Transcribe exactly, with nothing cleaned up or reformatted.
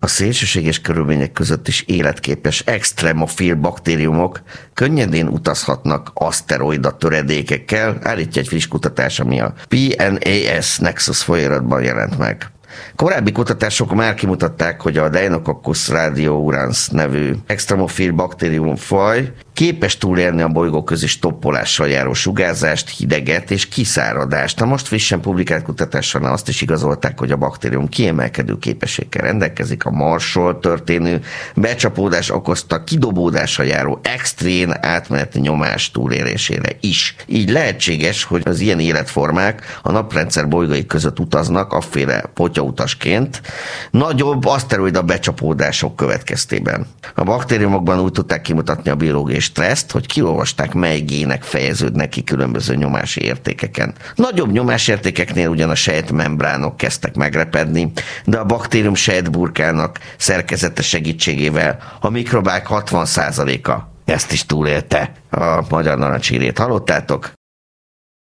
A szélsőséges körülmények között is életképes extremofil baktériumok könnyedén utazhatnak aszteroida töredékekkel, állítja egy friss kutatás, ami a P N A S Nexus folyóiratban jelent meg. Korábbi kutatások már kimutatták, hogy a Deinococcus radiourans nevű extremofil baktériumfaj képes túlélni a bolygóközi stoppolással járó sugárzást, hideget és kiszáradást. A most frissen publikált kutatással azt is igazolták, hogy a baktérium kiemelkedő képességgel rendelkezik a Marsról történő becsapódás okozta kidobódásra járó extrém átmeneti nyomás túlélésére is. Így lehetséges, hogy az ilyen életformák a naprendszer bolygói között utaznak afféle potyautasként nagyobb aszteroida becsapódások következtében. A baktériumokban úgy tudták kimutatni a biológiai stresszt, hogy kiolvasták, mely gének fejeződnek ki különböző nyomási értékeken. Nagyobb nyomásértékeknél ugyan a sejtmembránok kezdtek megrepedni, de a baktérium sejtburkának szerkezete segítségével a mikrobák hatvan százaléka ezt is túlélte. A magyar narancsírét hallottátok.